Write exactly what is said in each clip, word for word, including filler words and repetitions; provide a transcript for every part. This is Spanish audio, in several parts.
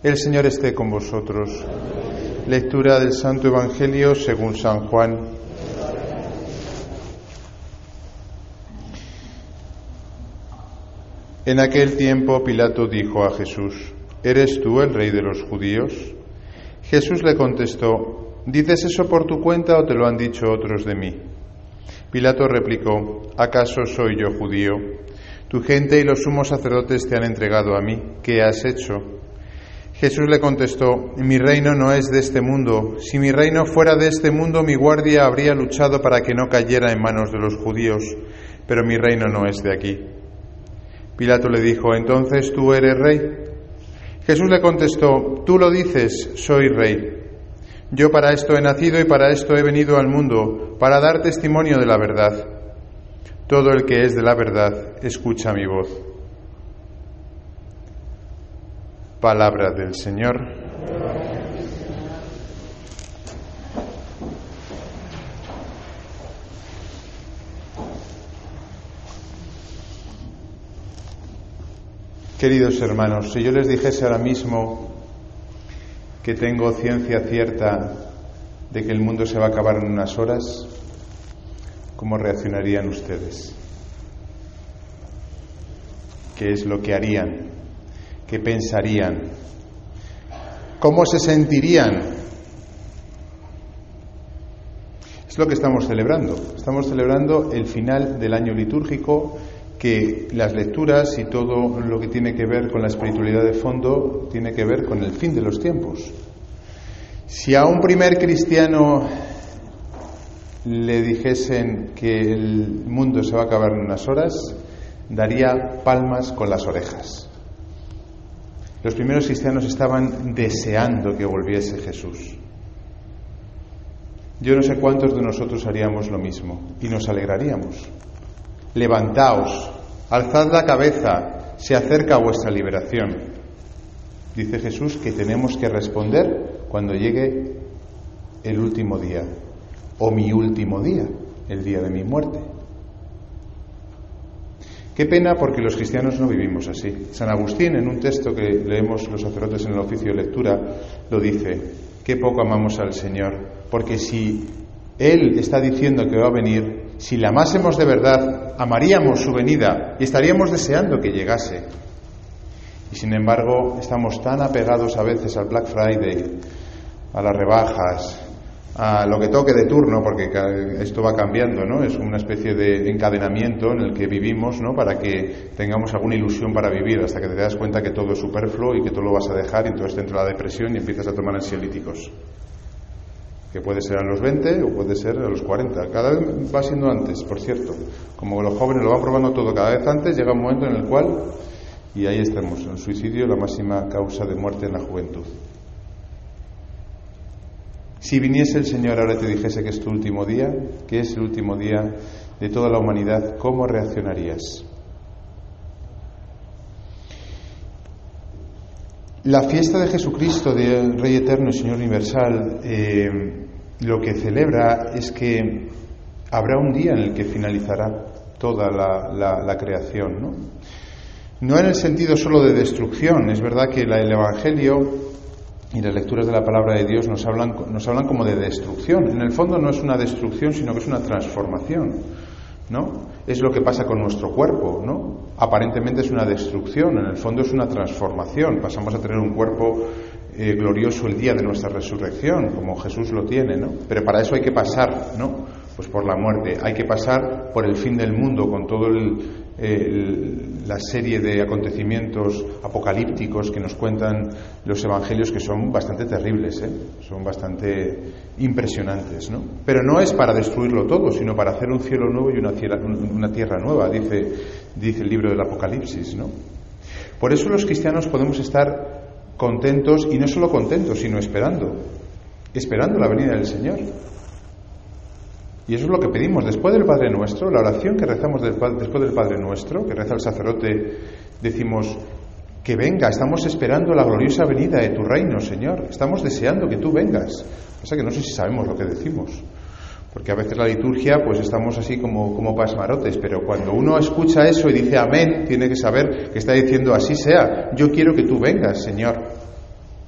El Señor esté con vosotros. Lectura del Santo Evangelio según San Juan. En aquel tiempo Pilato dijo a Jesús: ¿Eres tú el rey de los judíos? Jesús le contestó: ¿Dices eso por tu cuenta o te lo han dicho otros de mí? Pilato replicó: ¿Acaso soy yo judío? Tu gente y los sumos sacerdotes te han entregado a mí. ¿Qué has hecho? Jesús le contestó: Mi reino no es de este mundo. Si mi reino fuera de este mundo, mi guardia habría luchado para que no cayera en manos de los judíos, pero mi reino no es de aquí. Pilato le dijo: ¿Entonces tú eres rey? Jesús le contestó: Tú lo dices, soy rey. Yo para esto he nacido y para esto he venido al mundo, para dar testimonio de la verdad. Todo el que es de la verdad, escucha mi voz. Palabra del Señor. Queridos hermanos, si yo les dijese ahora mismo que tengo ciencia cierta de que el mundo se va a acabar en unas horas, ¿cómo reaccionarían ustedes? ¿Qué es lo que harían? ¿Qué pensarían? ¿Cómo se sentirían? Es lo que estamos celebrando. Estamos celebrando el final del año litúrgico, que las lecturas y todo lo que tiene que ver con la espiritualidad de fondo tiene que ver con el fin de los tiempos. Si a un primer cristiano le dijesen que el mundo se va a acabar en unas horas, daría palmas con las orejas. Los primeros cristianos estaban deseando que volviese Jesús. Yo no sé cuántos de nosotros haríamos lo mismo y nos alegraríamos. Levantaos, alzad la cabeza, se acerca vuestra liberación. Dice Jesús que tenemos que responder cuando llegue el último día, o mi último día, el día de mi muerte. Qué pena, porque los cristianos no vivimos así. San Agustín, en un texto que leemos los sacerdotes en el oficio de lectura, lo dice: qué poco amamos al Señor, porque si Él está diciendo que va a venir, si le amásemos de verdad, amaríamos su venida y estaríamos deseando que llegase. Y sin embargo, estamos tan apegados a veces al Black Friday, a las rebajas, a lo que toque de turno, porque esto va cambiando, ¿no? Es una especie de encadenamiento en el que vivimos, ¿no? Para que tengamos alguna ilusión para vivir, hasta que te das cuenta que todo es superfluo y que todo lo vas a dejar, y entonces te entra la depresión y empiezas a tomar ansiolíticos. Que puede ser a los veinte o puede ser a los cuarenta. Cada vez va siendo antes, por cierto. Como los jóvenes lo van probando todo cada vez antes, llega un momento en el cual, y ahí estamos, el suicidio, la máxima causa de muerte en la juventud. Si viniese el Señor ahora y te dijese que es tu último día, que es el último día de toda la humanidad, ¿cómo reaccionarías? La fiesta de Jesucristo, del Rey Eterno y Señor Universal, eh, lo que celebra es que habrá un día en el que finalizará toda la, la, la creación, ¿no? No en el sentido solo de destrucción. Es verdad que la, el Evangelio y las lecturas de la palabra de Dios nos hablan, nos hablan como de destrucción. En el fondo no es una destrucción, sino que es una transformación, ¿no? Es lo que pasa con nuestro cuerpo, ¿no? Aparentemente es una destrucción, en el fondo es una transformación. Pasamos a tener un cuerpo eh, glorioso el día de nuestra resurrección, como Jesús lo tiene, ¿no? Pero para eso hay que pasar, ¿no? Pues por la muerte, hay que pasar por el fin del mundo, con todo el, el, la serie de acontecimientos apocalípticos que nos cuentan los evangelios, que son bastante terribles, ¿eh? Son bastante impresionantes, ¿no? Pero no es para destruirlo todo, sino para hacer un cielo nuevo y una tierra, una tierra nueva, dice, dice el libro del Apocalipsis, ¿no? Por eso los cristianos podemos estar contentos, y no solo contentos, sino esperando, esperando la venida del Señor. Y eso es lo que pedimos después del Padre Nuestro, la oración que rezamos del, después del Padre Nuestro, que reza el sacerdote, decimos: que venga, estamos esperando la gloriosa venida de tu reino, Señor, estamos deseando que tú vengas. O sea que no sé si sabemos lo que decimos, porque a veces la liturgia pues estamos así como, como pasmarotes, pero cuando uno escucha eso y dice amén, tiene que saber que está diciendo: así sea, yo quiero que tú vengas, Señor.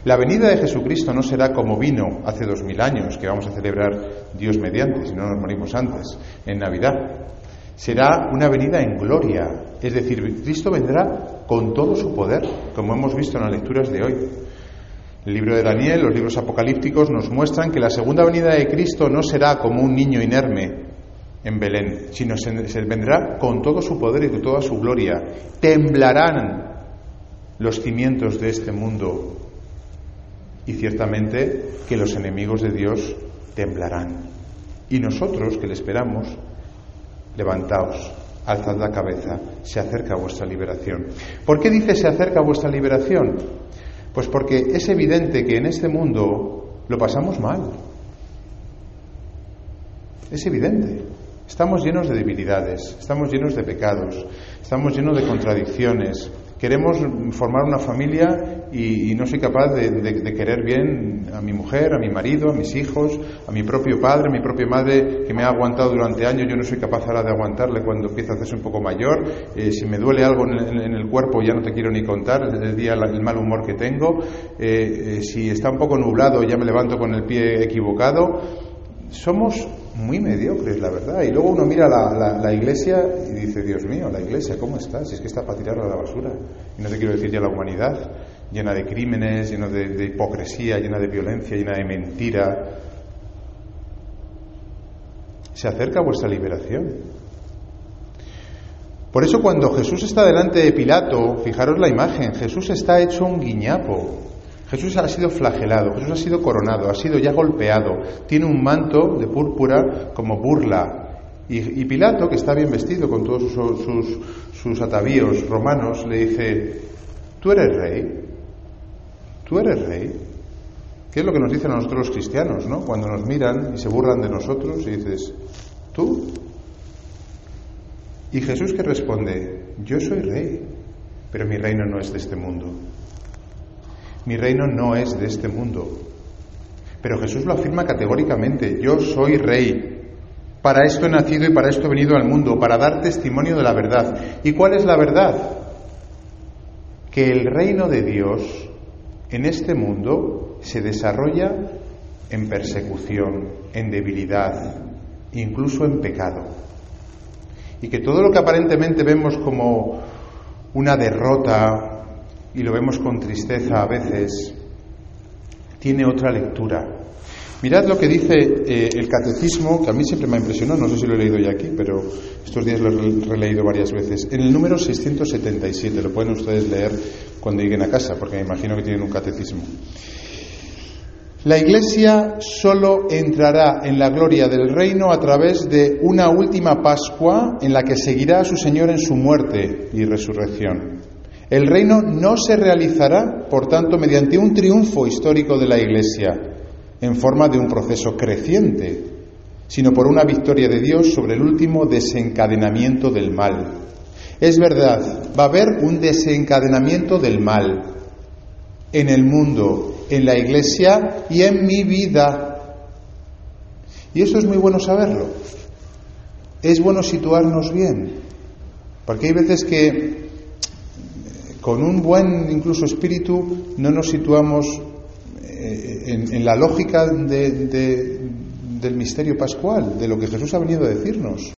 La venida de Jesucristo no será como vino hace dos mil años, que vamos a celebrar Dios mediante, si no nos morimos antes, en Navidad. Será una venida en gloria, es decir, Cristo vendrá con todo su poder, como hemos visto en las lecturas de hoy. El libro de Daniel, los libros apocalípticos nos muestran que la segunda venida de Cristo no será como un niño inerme en Belén, sino se, se vendrá con todo su poder y con toda su gloria. Temblarán los cimientos de este mundo y ciertamente que los enemigos de Dios temblarán. Y nosotros que le esperamos, levantaos, alzad la cabeza, se acerca vuestra liberación. ¿Por qué dice se acerca vuestra liberación? Pues porque es evidente que en este mundo lo pasamos mal. Es evidente. Estamos llenos de debilidades, estamos llenos de pecados, estamos llenos de contradicciones. Queremos formar una familia y, y no soy capaz de, de, de querer bien a mi mujer, a mi marido, a mis hijos, a mi propio padre, a mi propia madre que me ha aguantado durante años. Yo no soy capaz ahora de aguantarle cuando empieza a hacerse un poco mayor. Eh, si me duele algo en el, en el cuerpo ya no te quiero ni contar el, el día el mal humor que tengo. Eh, eh, si está un poco nublado ya me levanto con el pie equivocado. Somos muy mediocres, la verdad. Y luego uno mira la, la, la iglesia y dice, Dios mío, la iglesia, ¿cómo está? Si es que está para tirarla a la basura. Y no te quiero decir ya la humanidad, llena de crímenes, llena de, de hipocresía, llena de violencia, llena de mentira. Se acerca vuestra liberación. Por eso cuando Jesús está delante de Pilato, fijaros la imagen, Jesús está hecho un guiñapo. Jesús ha sido flagelado, Jesús ha sido coronado, ha sido ya golpeado, tiene un manto de púrpura como burla. Y, y Pilato, que está bien vestido con todos sus, sus, sus atavíos romanos, le dice, ¿tú eres rey? ¿Tú eres rey? ¿Qué es lo que nos dicen a nosotros los cristianos, ¿no? Cuando nos miran y se burlan de nosotros y dices, ¿tú? Y Jesús que responde, yo soy rey, pero mi reino no es de este mundo. Mi reino no es de este mundo. Pero Jesús lo afirma categóricamente, yo soy rey. Para esto he nacido y para esto he venido al mundo, para dar testimonio de la verdad. ¿Y cuál es la verdad? Que el reino de Dios en este mundo se desarrolla en persecución, en debilidad, incluso en pecado. Y que todo lo que aparentemente vemos como una derrota, y lo vemos con tristeza a veces, tiene otra lectura. Mirad lo que dice eh, el catecismo, que a mí siempre me ha impresionado, no sé si lo he leído ya aquí, pero estos días lo he releído varias veces. En el número seiscientos setenta y siete, lo pueden ustedes leer cuando lleguen a casa, porque me imagino que tienen un catecismo. La Iglesia solo entrará en la gloria del reino a través de una última Pascua en la que seguirá a su Señor en su muerte y resurrección. El reino no se realizará, por tanto, mediante un triunfo histórico de la Iglesia, en forma de un proceso creciente, sino por una victoria de Dios sobre el último desencadenamiento del mal. Es verdad, va a haber un desencadenamiento del mal en el mundo, en la Iglesia y en mi vida. Y eso es muy bueno saberlo. Es bueno situarnos bien, porque hay veces que con un buen incluso espíritu no nos situamos eh, en, en la lógica de, de, del misterio pascual, de lo que Jesús ha venido a decirnos.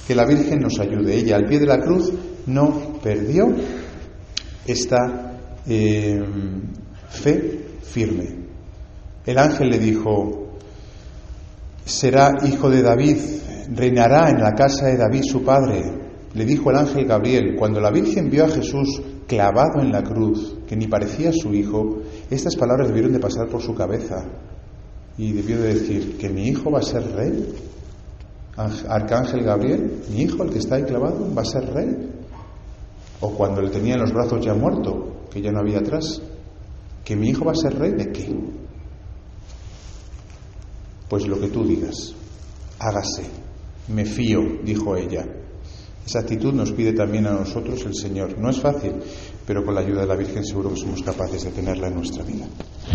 Que la Virgen nos ayude. Ella, al pie de la cruz, no perdió esta eh, fe firme. El ángel le dijo: será hijo de David, reinará en la casa de David su padre. Le dijo el ángel Gabriel. Cuando la Virgen vio a Jesús clavado en la cruz, que ni parecía su hijo, estas palabras debieron de pasar por su cabeza y debió de decir: ¿que mi hijo va a ser rey? Arcángel Gabriel, mi hijo, el que está ahí clavado, va a ser rey. O cuando le tenía en los brazos ya muerto, que ya no había atrás, ¿que mi hijo va a ser rey de qué? Pues lo que tú digas, hágase. Me fío, dijo ella. Esa actitud nos pide también a nosotros el Señor. No es fácil, pero con la ayuda de la Virgen seguro que somos capaces de tenerla en nuestra vida.